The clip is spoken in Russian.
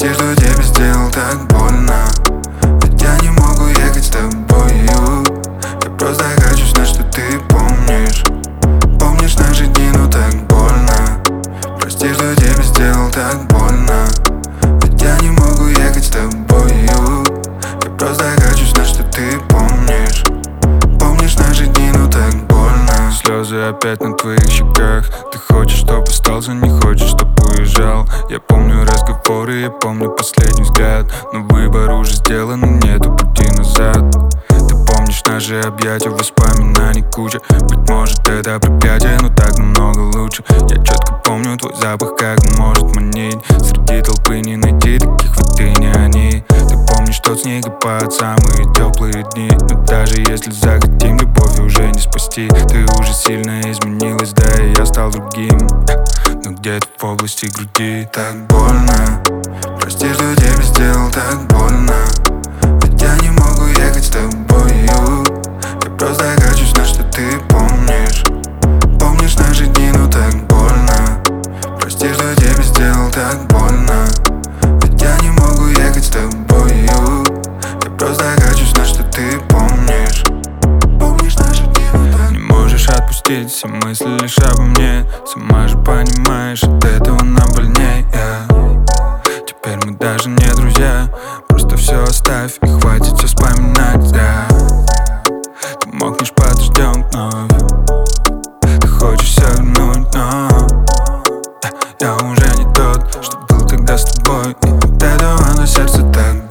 Прости, что тебе сделал так больно, ведь я не могу ехать с тобою. Я просто хочу знать, что ты помнишь. Помнишь наши дни, но так больно. Прости, что тебе сделал так больно, ведь я не могу ехать с тобою. Я просто хочу знать, что ты помнишь. Помнишь наши дни, но так больно. Слезы опять на твоих щеках. Ты хочешь, чтоб остался, не хочешь, чтоб уезжал. Я помню разговоры, я помню последний взгляд. Но выбор уже сделан, и нету пути назад. Ты помнишь наши объятия, воспоминаний куча. Быть может, это проклятие, но так намного лучше. Я четко помню твой запах, как он может манить. Среди толпы не найти таких, вот ты не они. Ты помнишь тот снегопад, самые теплые дни. Но даже если захотим, любовь уже не спасти. Ты уже сильно изменилась, да и я стал другим. Но где-то в области груди так больно. Прости, что тебе сделал так больно, ведь я не могу ехать с тобою. Я просто хочу знать, что ты помнишь. Помнишь наши дни, но так больно. Прости, что тебе сделал так больно, ведь я не могу ехать с тобою. Я просто хочу знать, что ты помнишь. Помнишь наши дни, но так. Не можешь отпустить все мысли лишь обо мне. Сама же понимаешь, от этого нам больнее. Теперь мы даже не друзья. Просто все оставь и хватит все вспоминать. Ты мокнешь под дождем вновь. Ты хочешь все вернуть, но я уже не тот, что был тогда с тобой. И от этого на сердце так